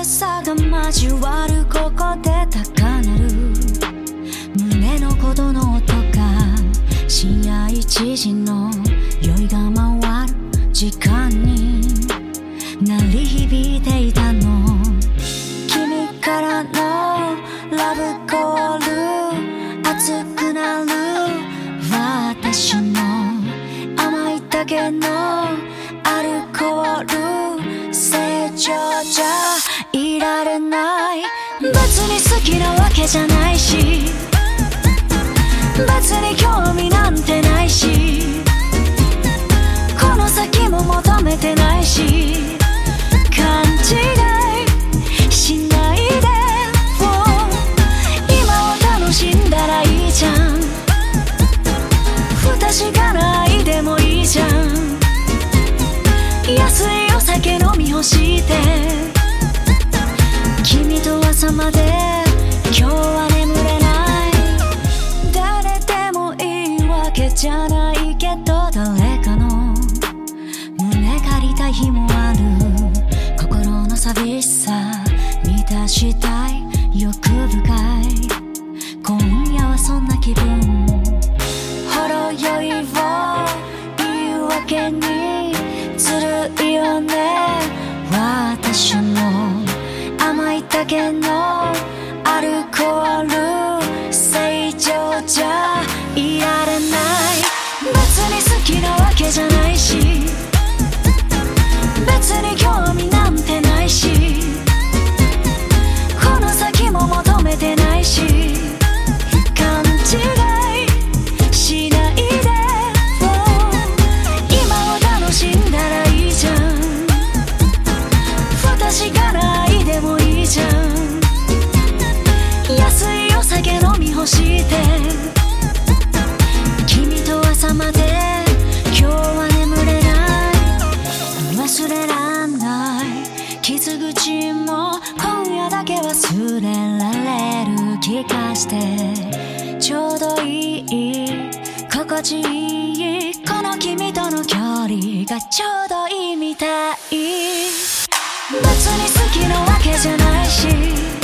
れさが交わるここで高鳴る胸の鼓動の音が深夜1時の酔いが回る時間に鳴り響いていたの。君からのラブコール熱くなる私の甘いだけのアルコール正常じゃいられない。別に好きなわけじゃないし別に興味なんてないしこの先も求めてないし勘違いしないで、今を楽しんだらいいじゃん。不確かな愛でもいいじゃん。安いお酒飲み干して君と朝まで今日は眠れない。誰でもいいわけじゃないけど誰かの胸借りたい日もある。心の寂しさ満たしたい欲深い今夜はそんな気分。ほろ酔いを言い訳にずるいよね。私の甘いだけのアルコール正常じゃいられない。別に好きなわけじゃないし別に興味なんてないしこの先も求めてないし勘違いしないで、今を楽しんだらいいじゃん。不確かな愛でもいいじゃん。安いお酒飲み干して君と朝まで今日は眠れない。忘れらんない傷口も今夜だけ忘れられる気がしてちょうどいい心地いいこの君との距離がちょうどいいみたい。別に好きなわけじゃないし